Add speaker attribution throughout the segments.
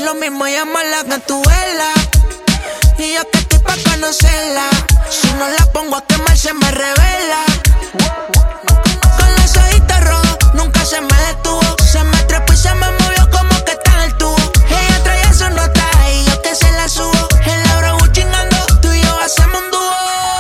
Speaker 1: lo mismo llamarla Gatúbela. Y yo que estoy pa' conocerla. Si no la pongo a quemar se me revela. Con los ojitos rojos, nunca se me detuvo. Se me trepó y se me movió como que está en el tubo. Ella traía su nota y yo que se la subo. En la bravo chingando, tú y yo hacemos un dúo.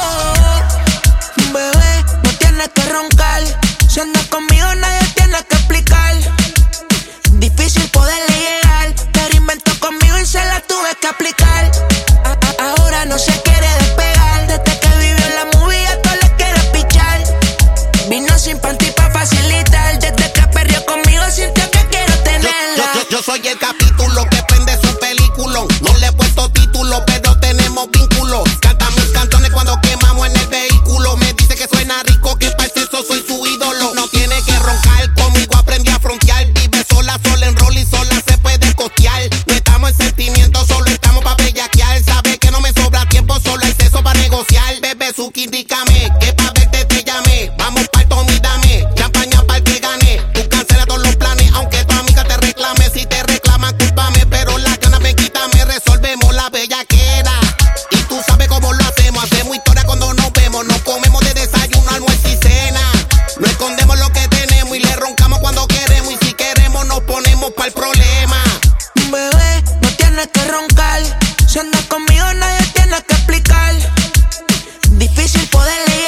Speaker 1: Bebé, no tienes que roncar. Si andas conmigo nadie tiene que explicar. Difícil poderle llegar, pero inventó conmigo y se la tuve que aplicar. Ahora no se quiere despegar. Desde que vivió en la movie a todos les quiere pichar. Vino sin panty pa' facilitar. Desde que perdió conmigo sintió que quiero tenerla.
Speaker 2: Yo soy el capítulo que prende su película. No le he puesto título, pero tenemos vínculo. Cantamos canciones cuando quemamos en el vehículo. Me dice que suena rico, que para eso soy su ídolo. No tiene que roncar, conmigo aprendí a frontear. Vive sola, sola en rol y sola se puede costear. No estamos en sentimientos, solo estamos pa' bellaquear. Sabe que no me sobra tiempo, solo hay sexo para negociar. Bebé, Suki, indícame, que pa' verte te llamé. Vamos pa'l Tommy, dame, champaña pa'l que gane. Tú cancela todos los planes, aunque tu amiga te reclame. Si te reclaman, cúlpame, pero las ganas me quítame. Resolvemos la bellaquera. Y tú sabes cómo lo hacemos. Hacemos historia cuando nos vemos. Nos comemos de desayuno, almuerzo y cena. No escondemos lo que tenemos y le roncamos cuando queremos. Y si queremos nos ponemos pa'l problema.
Speaker 1: Bebé, no tienes que roncar. Si andas conmigo nadie tiene que explicar. Difícil poderle